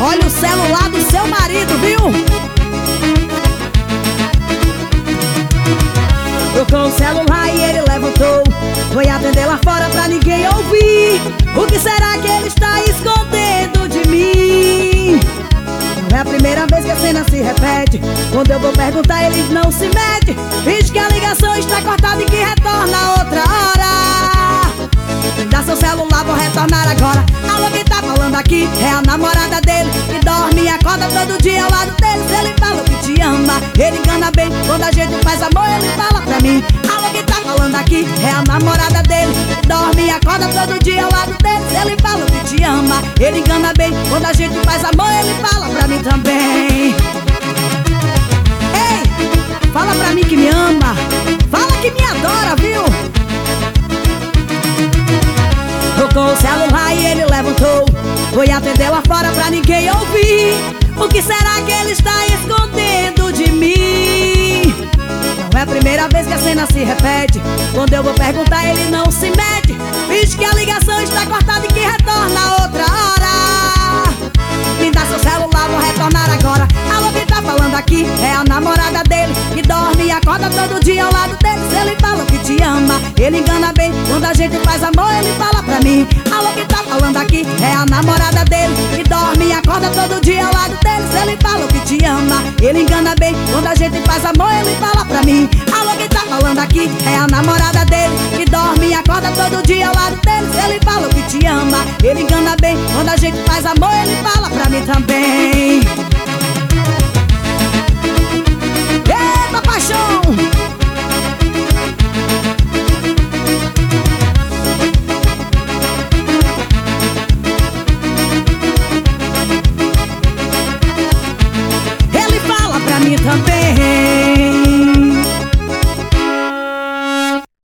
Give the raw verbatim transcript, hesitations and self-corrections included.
Olha o celular do seu marido, viu? Tocou o celular e ele levantou, foi atender lá fora pra ninguém ouvir. O que será que ele está escondendo de mim? Não é a primeira vez que a cena se repete. Quando eu vou perguntar, ele não se mete. Diz que a ligação está cortada e que retorna outra hora. Me dá seu celular, vou retornar agora. Alô, quem tá falando aqui é a namorada dele, que dorme e acorda todo dia ao lado dele. Se ele fala que te ama, ele engana bem. Quando a gente faz amor, ele fala pra mim. Alô, quem tá falando aqui é a namorada dele, que dorme e acorda todo dia ao lado dele. Se ele fala que te ama, ele engana bem. Quando a gente faz amor, ele fala pra mim também. Ei, fala pra mim que me ama, fala que me adora, viu? Tocou o celular e ele levantou, foi atender lá fora pra ninguém ouvir. O que será que ele está escondendo de mim? Não é a primeira vez que a cena se repete. Quando eu vou perguntar, ele não se mete. Diz que a ligação está cortada e que retorna outra hora. Me dá seu celular, vou retornar agora. Alô, quem tá falando aqui é a namorada dele, que dorme e acorda todo dia ao lado dele. Se ele fala que te ama, ele engana bem. Quando a gente faz amor, ele fala pra mim. Alô, quem tá falando aqui é a namorada dele, que dorme e acorda todo dia ao lado dele. Se ele fala que te ama, ele engana bem. Quando a gente faz amor, ele fala pra mim. Alô, quem tá falando aqui é a namorada dele, que dorme e acorda todo dia ao lado dele. Se ele fala que te ama, ele engana bem. Quando a gente faz amor, ele fala pra mim também. Eita, paixão! Ele fala pra mim também.